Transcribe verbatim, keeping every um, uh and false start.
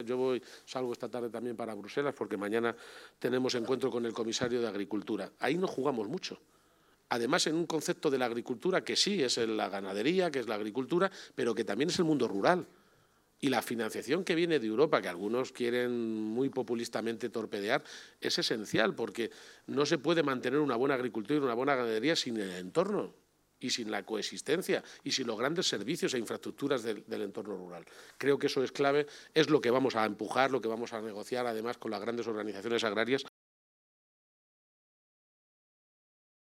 Yo voy, salgo esta tarde también para Bruselas porque mañana tenemos encuentro con el comisario de Agricultura. Ahí no jugamos mucho. Además, en un concepto de la agricultura que sí es la ganadería, que es la agricultura, pero que también es el mundo rural. Y la financiación que viene de Europa, que algunos quieren muy populistamente torpedear, es esencial porque no se puede mantener una buena agricultura y una buena ganadería sin el entorno y sin la coexistencia y sin los grandes servicios e infraestructuras del, del entorno rural. Creo que eso es clave, es lo que vamos a empujar, lo que vamos a negociar además con las grandes organizaciones agrarias